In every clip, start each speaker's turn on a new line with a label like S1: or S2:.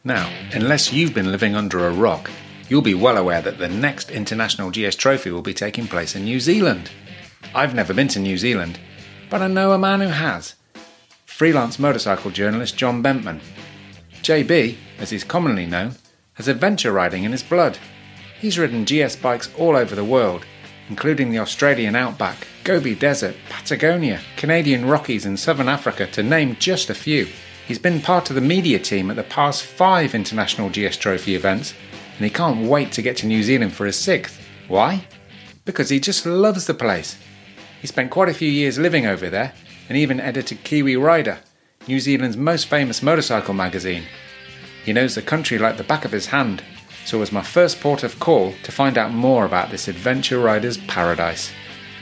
S1: Now, unless you've been living under a rock, you'll be well aware that the next International GS Trophy will be taking place in New Zealand. I've never been to New Zealand, but I know a man who has. Freelance motorcycle journalist John Bentman. JB, as he's commonly known, has adventure riding in his blood. He's ridden GS bikes all over the world, including the Australian outback, Gobi Desert, Patagonia, Canadian Rockies and Southern Africa, to name just a few. He's been part of the media team at the past 5 International GS Trophy events, and he can't wait to get to New Zealand for his 6th. Why? Because he just loves the place. He spent quite a few years living over there, and even edited Kiwi Rider, New Zealand's most famous motorcycle magazine. He knows the country like the back of his hand, so it was my first port of call to find out more about this adventure rider's paradise.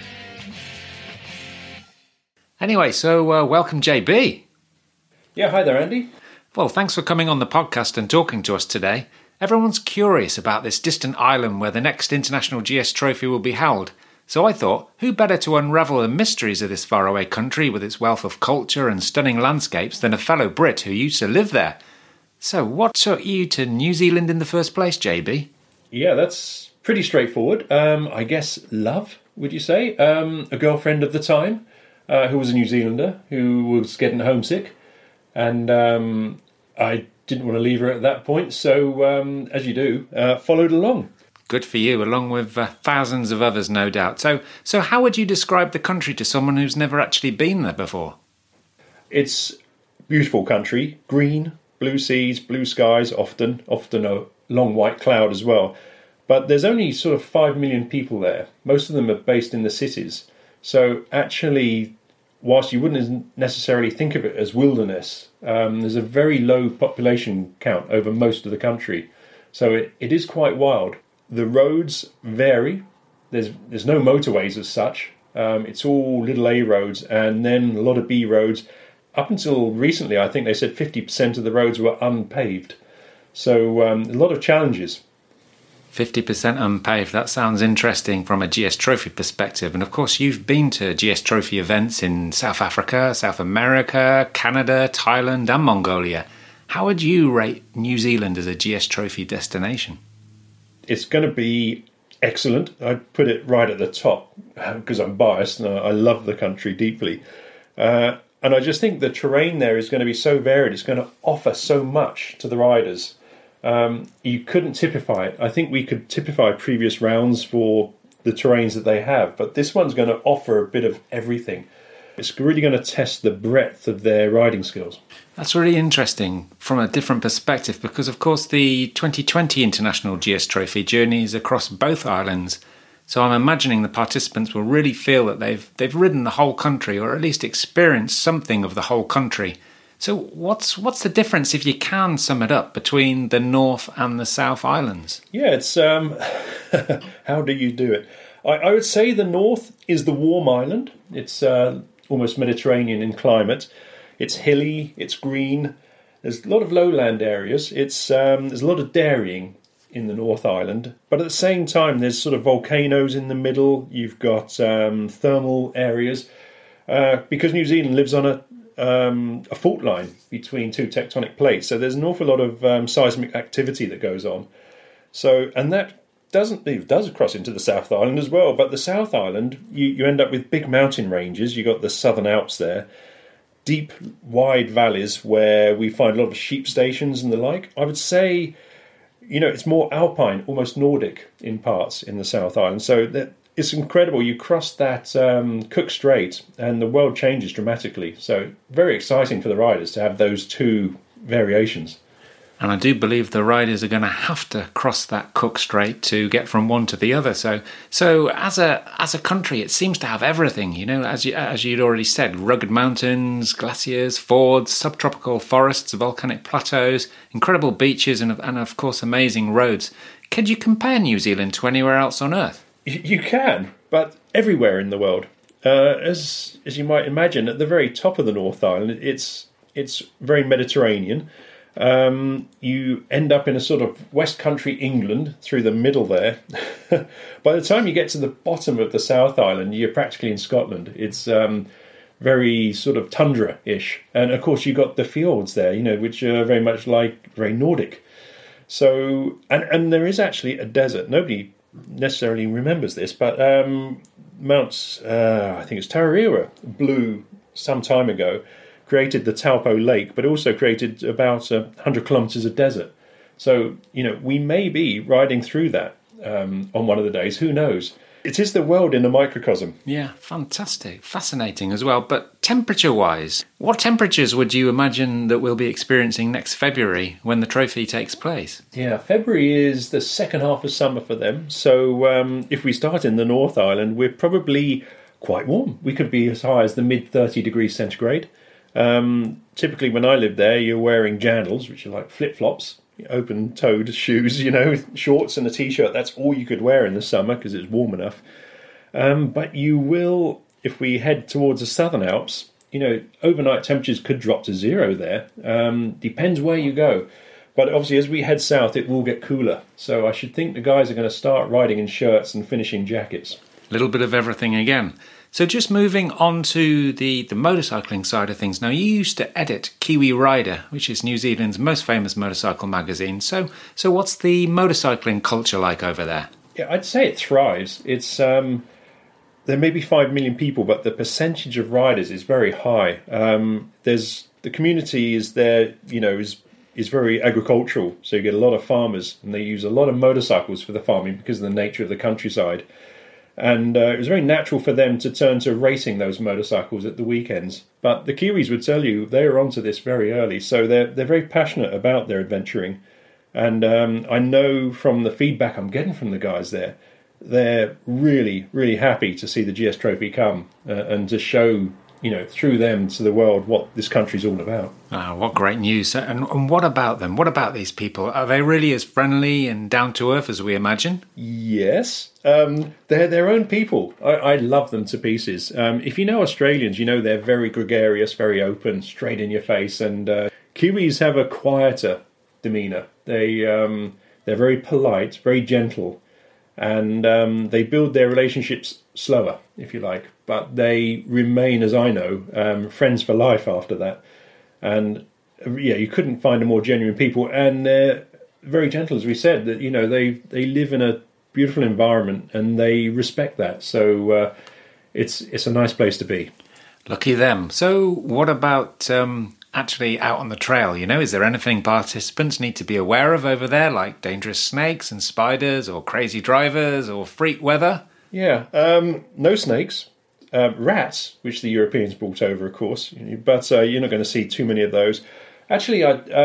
S1: Anyway, so welcome JB.
S2: Yeah, hi there, Andy.
S1: Well, thanks for coming on the podcast and talking to us today. Everyone's curious about this distant island where the next International GS Trophy will be held. So I thought, who better to unravel the mysteries of this faraway country with its wealth of culture and stunning landscapes than a fellow Brit who used to live there? So what took you to New Zealand in the first place, JB?
S2: Yeah, that's pretty straightforward. I guess love, would you say? A girlfriend of the time who was a New Zealander who was getting homesick. And I didn't want to leave her at that point, so as you do, followed along.
S1: Good for you, along with thousands of others, no doubt. So how would you describe the country to someone who's never actually been there before?
S2: It's a beautiful country, green, blue seas, blue skies, often a long white cloud as well. But there's only sort of 5 million people there. Most of them are based in the cities. So actually, whilst you wouldn't necessarily think of it as wilderness, there's a very low population count over most of the country. So it is quite wild. The roads vary. There's no motorways as such. It's all little A roads and then a lot of B roads. Up until recently, I think they said 50% of the roads were unpaved. So a lot of challenges.
S1: 50% unpaved, that sounds interesting from a GS Trophy perspective. And of course, you've been to GS Trophy events in South Africa, South America, Canada, Thailand and Mongolia. How would you rate New Zealand as a GS Trophy destination?
S2: It's going to be excellent. I'd put it right at the top because I'm biased and I love the country deeply. And I just think the terrain there is going to be so varied. It's going to offer so much to the riders. You couldn't typify it. I think we could typify previous rounds for the terrains that they have, but this one's going to offer a bit of everything. It's really going to test the breadth of their riding skills.
S1: That's really interesting from a different perspective because, of course, the 2020 International GS Trophy journeys across both islands. So I'm imagining the participants will really feel that they've ridden the whole country, or at least experienced something of the whole country. So what's the difference, if you can sum it up, between the North and the South Islands?
S2: Yeah, it's how do you do it? I would say the North is the warm island. It's almost Mediterranean in climate. It's hilly, it's green. There's a lot of lowland areas. There's a lot of dairying in the North Island, but at the same time there's sort of volcanoes in the middle. You've got thermal areas because New Zealand lives on a fault line between two tectonic plates, so there's an awful lot of seismic activity that goes on. So, and that does cross into the South Island as well. But the South Island, you end up with big mountain ranges. You've got the Southern Alps there, deep, wide valleys where we find a lot of sheep stations and the like. I would say, it's more alpine, almost Nordic in parts in the South Island. So it's incredible. You cross that Cook Strait and the world changes dramatically. So very exciting for the riders to have those two variations.
S1: And I do believe the riders are going to have to cross that Cook Strait to get from one to the other. So as a country, it seems to have everything. As you'd already said, rugged mountains, glaciers, fords, subtropical forests, volcanic plateaus, incredible beaches, and of course amazing roads. Could you compare New Zealand to anywhere else on Earth?
S2: You can, but everywhere in the world. As you might imagine, at the very top of the North Island, it's very Mediterranean. You end up in a sort of West Country England through the middle there. By the time you get to the bottom of the South Island, you're practically in Scotland. It's very sort of tundra-ish. And of course, you got the fjords there, which are very much very Nordic. So, and there is actually a desert. Nobody necessarily remembers this, but Mount, I think it's Tararira, blew some time ago, created the Taupo Lake, but also created about 100 kilometres of desert. So, we may be riding through that on one of the days. Who knows? It is the world in a microcosm.
S1: Yeah, fantastic. Fascinating as well. But temperature-wise, what temperatures would you imagine that we'll be experiencing next February when the trophy takes place?
S2: Yeah, February is the second half of summer for them. So if we start in the North Island, we're probably quite warm. We could be as high as the mid-30 degrees centigrade. Typically, when I lived there, you're wearing jandals, which are like flip-flops, open-toed shoes, shorts and a T-shirt. That's all you could wear in the summer because it's warm enough. But you will, if we head towards the Southern Alps, overnight temperatures could drop to zero there. Depends where you go. But obviously, as we head south, it will get cooler. So I should think the guys are going to start riding in shirts and finishing jackets.
S1: A little bit of everything again. So just moving on to the motorcycling side of things. Now, you used to edit Kiwi Rider, which is New Zealand's most famous motorcycle magazine. So what's the motorcycling culture like over there?
S2: Yeah, I'd say it thrives. It's there may be 5 million people, but the percentage of riders is very high. The community is there, is very agricultural. So you get a lot of farmers, and they use a lot of motorcycles for the farming because of the nature of the countryside. And it was very natural for them to turn to racing those motorcycles at the weekends. But the Kiwis would tell you they were onto this very early, so they're very passionate about their adventuring. And I know from the feedback I'm getting from the guys there, they're really, really happy to see the GS Trophy come and to show, through them to the world what this country's all about.
S1: Ah, what great news. And what about them? What about these people? Are they really as friendly and down to earth as we imagine?
S2: Yes. They're their own people. I love them to pieces. If you know Australians, they're very gregarious, very open, straight in your face. And Kiwis have a quieter demeanour. They're very polite, very gentle. And they build their relationships slower, if you like. But they remain, as I know, friends for life after that. And, you couldn't find a more genuine people. And they're very gentle, as we said. That they live in a beautiful environment and they respect that. So it's a nice place to be.
S1: Lucky them. So what about actually out on the trail? Is there anything participants need to be aware of over there, like dangerous snakes and spiders or crazy drivers or freak weather?
S2: Yeah, no snakes. Rats, which the Europeans brought over, of course, but you're not going to see too many of those. Actually,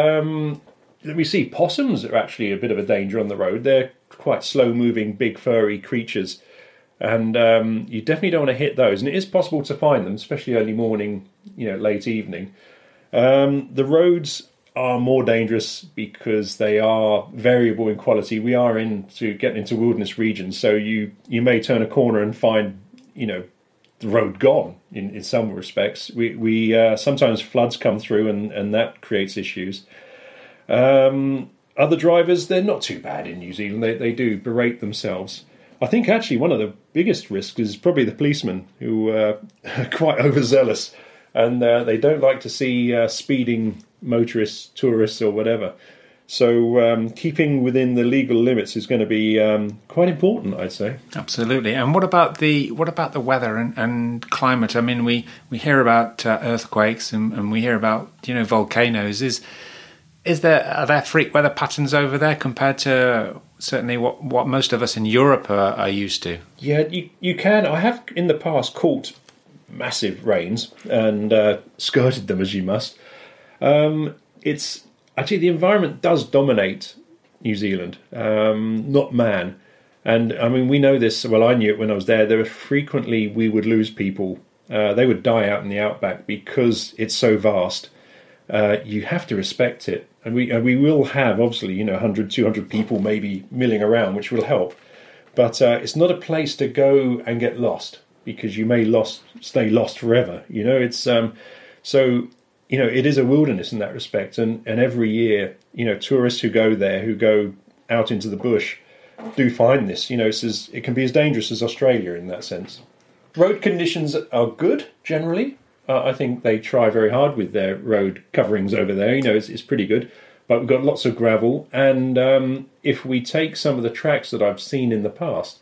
S2: we see possums are actually a bit of a danger on the road. They're quite slow-moving, big, furry creatures, and you definitely don't want to hit those. And it is possible to find them, especially early morning, late evening. The roads are more dangerous because they are variable in quality. We are getting into wilderness regions, so you may turn a corner and find, the road gone in some respects. We sometimes floods come through and that creates issues. Other drivers, they're not too bad in New Zealand. They do berate themselves. I think actually one of the biggest risks is probably the policemen who are quite overzealous. And they don't like to see speeding motorists, tourists, or whatever. So keeping within the legal limits is going to be quite important, I'd say.
S1: Absolutely. And what about the weather and climate? I mean, we hear about earthquakes and we hear about volcanoes. Are there freak weather patterns over there compared to certainly what most of us in Europe are used to?
S2: Yeah, you can. I have in the past caught massive rains and skirted them as you must. It's actually the environment does dominate New Zealand, not man. And I mean, we know this. Well, I knew it when I was there. There were frequently we would lose people. They would die out in the outback because it's so vast. You have to respect it, and we will have obviously 100, 200 people maybe milling around, which will help. But it's not a place to go and get lost, because you may stay lost forever. It's so it is a wilderness in that respect, and every year tourists who go there, who go out into the bush, do find this. It can be as dangerous as Australia in that sense. Road conditions are good generally. I think they try very hard with their road coverings over there. It's pretty good. But we've got lots of gravel. And if we take some of the tracks that I've seen in the past,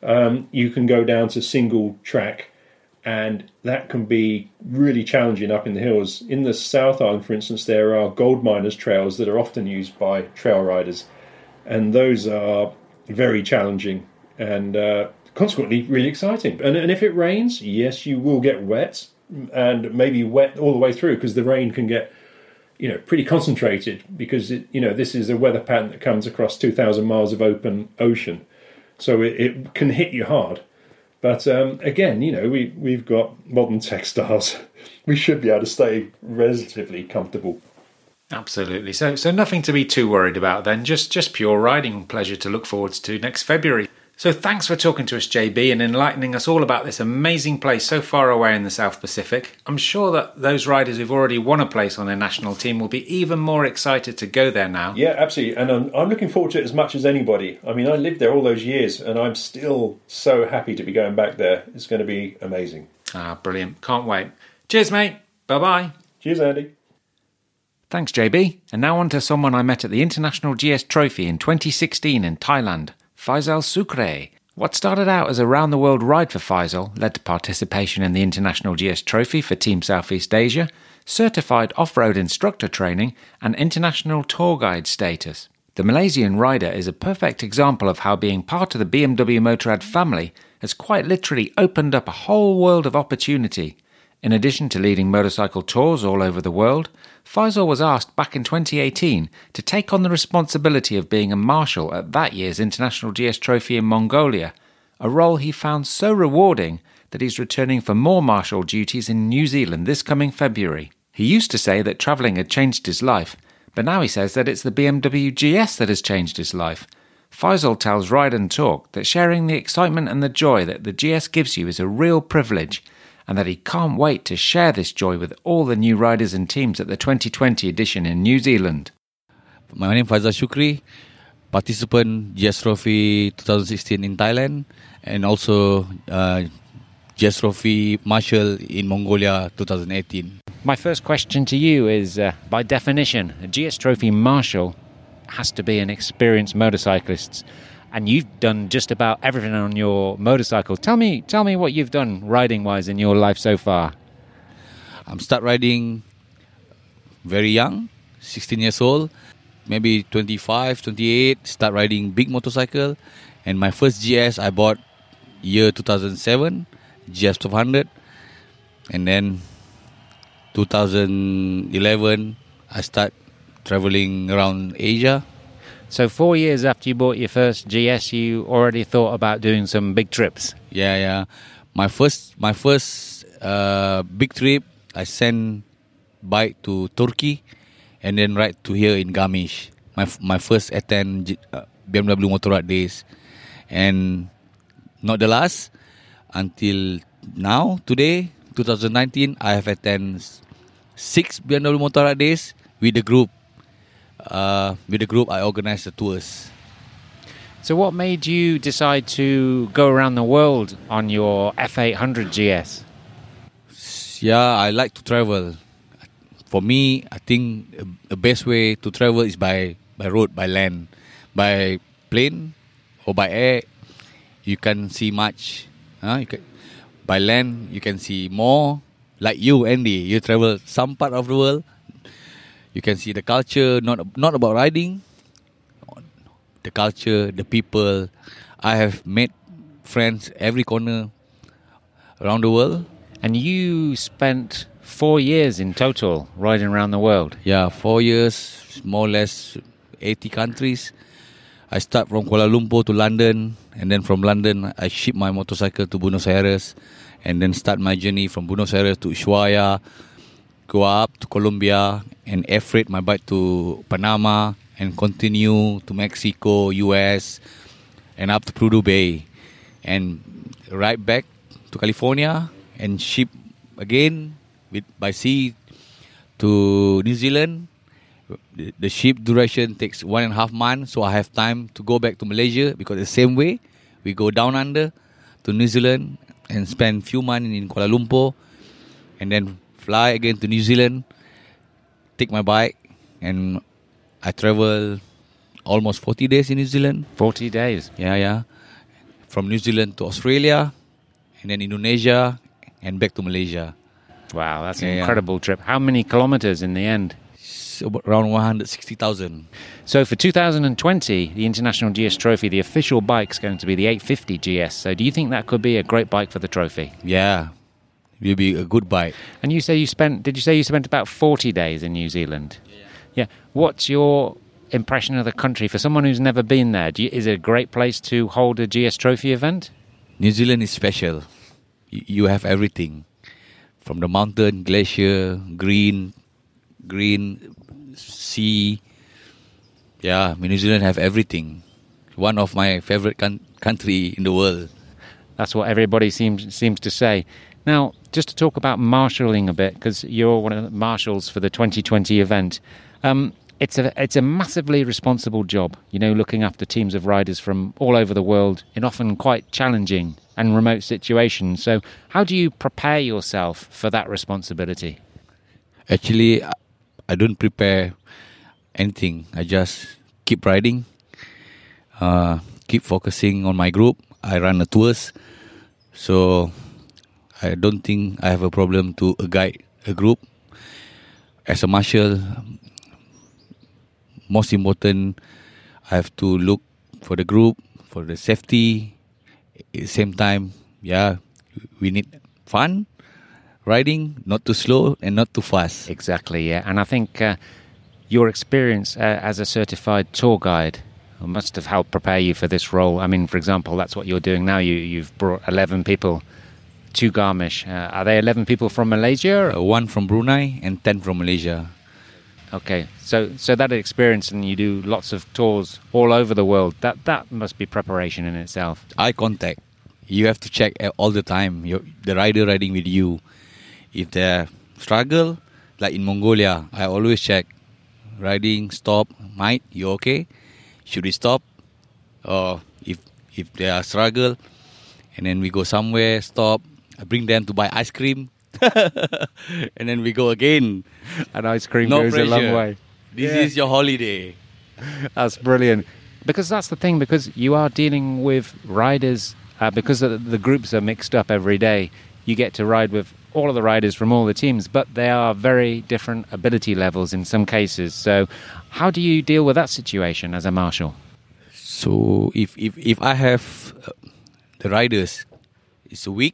S2: you can go down to single track, and that can be really challenging up in the hills. In the South Island, for instance, there are gold miners trails that are often used by trail riders, and those are very challenging and consequently really exciting. And if it rains, yes, you will get wet, and maybe wet all the way through, because the rain can get pretty concentrated, because this is a weather pattern that comes across 2,000 miles of open ocean, so it can hit you hard. But again, we've got modern textiles. We should be able to stay relatively comfortable.
S1: Absolutely. So nothing to be too worried about then. Just pure riding pleasure to look forward to next February. So thanks for talking to us, JB, and enlightening us all about this amazing place so far away in the South Pacific. I'm sure that those riders who've already won a place on their national team will be even more excited to go there now.
S2: Yeah, absolutely. And I'm looking forward to it as much as anybody. I mean, I lived there all those years, and I'm still so happy to be going back there. It's going to be amazing.
S1: Brilliant. Can't wait. Cheers, mate. Bye-bye.
S2: Cheers, Andy.
S1: Thanks, JB. And now on to someone I met at the International GS Trophy in 2016 in Thailand. Faisal Sukre. What started out as a round-the-world ride for Faisal led to participation in the International GS Trophy for Team Southeast Asia, certified off-road instructor training, and international tour guide status. The Malaysian rider is a perfect example of how being part of the BMW Motorrad family has quite literally opened up a whole world of opportunity. In addition to leading motorcycle tours all over the world, Faisal was asked back in 2018 to take on the responsibility of being a marshal at that year's International GS Trophy in Mongolia, a role he found so rewarding that he's returning for more marshal duties in New Zealand this coming February. He used to say that travelling had changed his life, but now he says that it's the BMW GS that has changed his life. Faisal tells Ride and Talk that sharing the excitement and the joy that the GS gives you is a real privilege, and that he can't wait to share this joy with all the new riders and teams at the 2020 edition in New Zealand.
S3: My name is Faisal Shukri, participant GS Trophy 2016 in Thailand, and also GS Trophy Marshal in Mongolia 2018.
S1: My first question to you is, by definition, a GS Trophy Marshal has to be an experienced motorcyclist. And you've done just about everything on your motorcycle. Tell me what you've done riding-wise in your life so far.
S3: I'm start riding very young, 16 years old, maybe 25, 28, start riding big motorcycle. And my first GS I bought year 2007, GS 1200. And then 2011, I start traveling around Asia.
S1: So 4 years after you bought your first GS, you already thought about doing some big trips?
S3: Yeah. My first big trip, I sent bike to Turkey and then right to here in Garmisch. My first attend BMW Motorrad days. And not the last, until now, today, 2019, I have attended 6 BMW Motorrad days with the group. I organized the tours.
S1: So what made you decide to go around the world on your F800 GS?
S3: Yeah, I like to travel. For me, I think the best way to travel is by road, by land. By plane or by air, you can see much. By land, you can see more. Like you, Andy, you travel some part of the world. You can see the culture, not about riding, the culture, the people. I have met friends every corner around the world.
S1: And you spent 4 years in total riding around the world?
S3: Yeah, 4 years, more or less 80 countries. I start from Kuala Lumpur to London, and then from London I ship my motorcycle to Buenos Aires, and then start my journey from Buenos Aires to Ushuaia, go up to Colombia, and air freight my bike to Panama, and continue to Mexico, US, and up to Prudhoe Bay, and right back to California, and ship again by sea to New Zealand. The ship duration takes 1.5 months, so I have time to go back to Malaysia, because the same way we go down under to New Zealand and spend few months in Kuala Lumpur, and then fly again to New Zealand, take my bike, and I travel almost 40 days in New Zealand.
S1: 40 days.
S3: Yeah. From New Zealand to Australia, and then Indonesia, and back to Malaysia.
S1: Wow, that's an incredible trip. How many kilometers in the end?
S3: So around 160,000.
S1: So for 2020, the International GS Trophy, the official bike's going to be the 850 GS. So do you think that could be a great bike for the trophy?
S3: Yeah, will be a good bike.
S1: And did you say you spent about 40 days in New Zealand? Yeah. What's your impression of the country for someone who's never been there? Is it a great place to hold a GS Trophy event?
S3: New Zealand is special. You have everything. From the mountain, glacier, green sea. Yeah, New Zealand have everything. One of my favorite country in the world.
S1: That's what everybody seems to say. Now, just to talk about marshalling a bit, because you're one of the marshals for the 2020 event. It's a massively responsible job, looking after teams of riders from all over the world in often quite challenging and remote situations. So how do you prepare yourself for that responsibility?
S3: Actually, I don't prepare anything. I just keep riding, keep focusing on my group. I run the tours, so I don't think I have a problem to guide a group. As a marshal, most important, I have to look for the group, for the safety. At the same time, we need fun riding, not too slow and not too fast.
S1: Exactly, yeah. And I think your experience as a certified tour guide must have helped prepare you for this role. I mean, for example, that's what you're doing now. You've brought 11 people to Garmisch. Are they 11 people from Malaysia?
S3: One from Brunei and 10 from Malaysia.
S1: Okay, so that experience, and you do lots of tours all over the world, that must be preparation in itself.
S3: Eye contact. You have to check all the time. The rider riding with you. If they struggle, like in Mongolia, I always check. Riding, stop, mate, you okay? Should we stop? Or if they are struggle, and then we go somewhere, stop, I bring them to buy ice cream. And then we go again.
S1: And ice cream
S3: no
S1: goes
S3: pressure.
S1: a long way.
S3: This is your holiday.
S1: That's brilliant. Because that's the thing, because you are dealing with riders, because the groups are mixed up every day, you get to ride with all of the riders from all the teams, but they are very different ability levels in some cases. So how do you deal with that situation as a marshal?
S3: So if I have the riders, it's a week,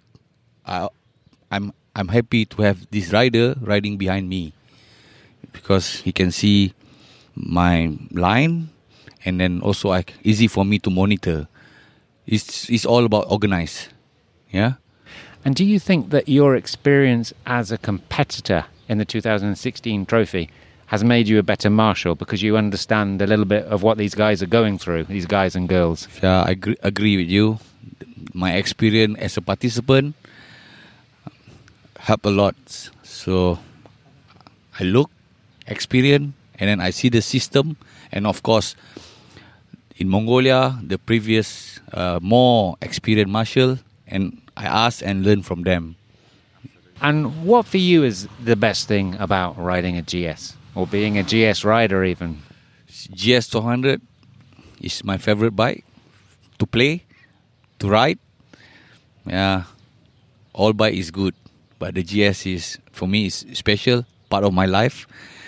S3: I'm happy to have this rider riding behind me, because he can see my line, and then also easy for me to monitor. It's all about organize. Yeah.
S1: And do you think that your experience as a competitor in the 2016 trophy has made you a better marshal, because you understand a little bit of what these guys are going through, these guys and girls?
S3: Yeah, I agree with you. My experience as a participant help a lot. So I look, experience, and then I see the system. And of course, in Mongolia, the previous more experienced marshal, and I ask and learn from them.
S1: And what for you is the best thing about riding a GS, or being a GS rider even?
S3: GS 200 is my favorite bike to play, to ride. Yeah, all bike is good, but the GS is, for me, is special, part of my life.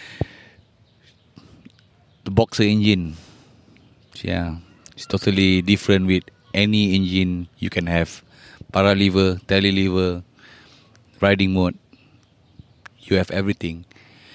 S3: The boxer engine, yeah, it's totally different with any engine you can have. Para lever, tele lever, riding mode, you have everything.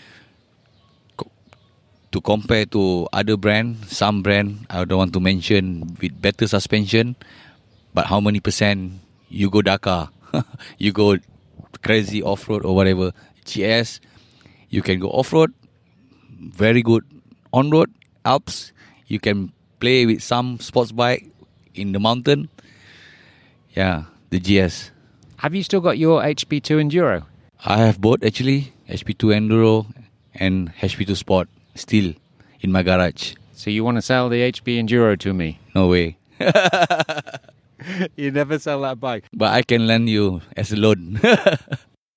S3: To compare to other brand, some brand I don't want to mention, with better suspension, but how many percent you go Dakar, you go crazy off-road or whatever. GS, you can go off-road, very good on-road, Alps, you can play with some sports bike in the mountain. Yeah, the GS.
S1: Have you still got your HP2 Enduro?
S3: I have both actually, HP2 Enduro and HP2 Sport, still in my garage.
S1: So you want to sell the HP Enduro to me?
S3: No way.
S1: You never sell that bike.
S3: But I can lend you as a loan.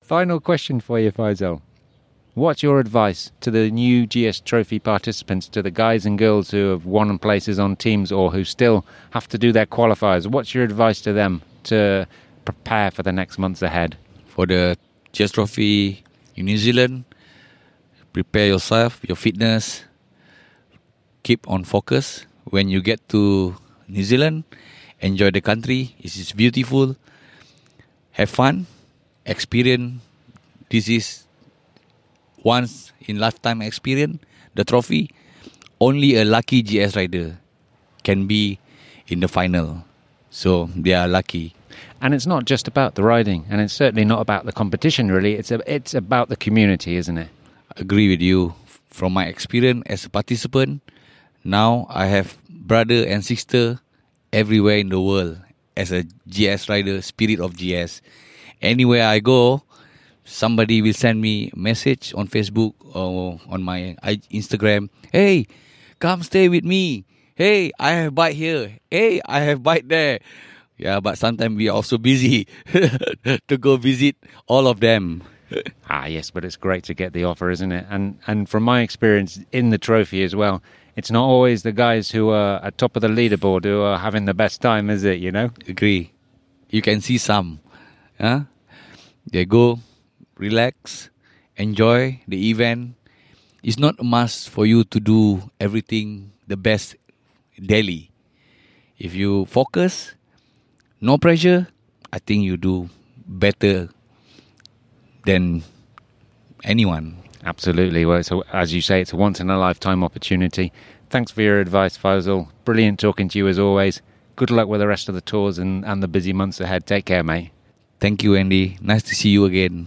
S1: Final question for you, Faisal. What's your advice to the new GS Trophy participants, to the guys and girls who have won places on teams or who still have to do their qualifiers? What's your advice to them to prepare for the next months ahead?
S3: For the GS Trophy in New Zealand, prepare yourself, your fitness, keep on focus. When you get to New Zealand, enjoy the country. It is beautiful. Have fun. Experience. This is once in lifetime experience. The trophy. Only a lucky GS rider can be in the final. So they are lucky.
S1: And it's not just about the riding, and it's certainly not about the competition, really. It's about the community, isn't it?
S3: I agree with you. From my experience as a participant, now I have brother and sister everywhere in the world as a GS rider, spirit of GS. Anywhere I go, somebody will send me a message on Facebook or on my Instagram. Hey, come stay with me. Hey, I have bike here. Hey, I have bike there. Yeah, but sometimes we are also busy to go visit all of them.
S1: Yes, but it's great to get the offer, isn't it? And from my experience in the trophy as well, it's not always the guys who are at top of the leaderboard who are having the best time, is it, you know?
S3: Agree. You can see some. They go, relax, enjoy the event. It's not a must for you to do everything the best daily. If you focus, no pressure, I think you do better than anyone.
S1: Absolutely. Well, so as you say, it's a once-in-a-lifetime opportunity. Thanks for your advice, Faisal. Brilliant talking to you as always. Good luck with the rest of the tours and the busy months ahead. Take care, mate.
S3: Thank you, Andy. Nice to see you again.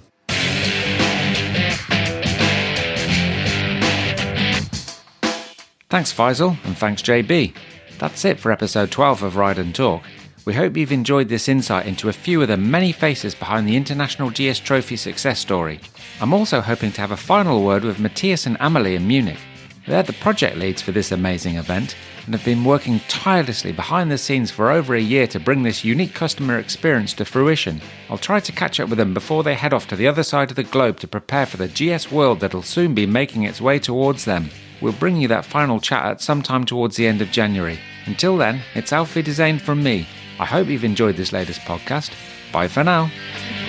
S1: Thanks, Faisal, and thanks, JB. That's it for episode 12 of Ride and Talk. We hope you've enjoyed this insight into a few of the many faces behind the International GS Trophy success story. I'm also hoping to have a final word with Matthias and Amelie in Munich. They're the project leads for this amazing event and have been working tirelessly behind the scenes for over a year to bring this unique customer experience to fruition. I'll try to catch up with them before they head off to the other side of the globe to prepare for the GS world that'll soon be making its way towards them. We'll bring you that final chat at some time towards the end of January. Until then, it's Auf Wiedersehen from me. I hope you've enjoyed this latest podcast. Bye for now.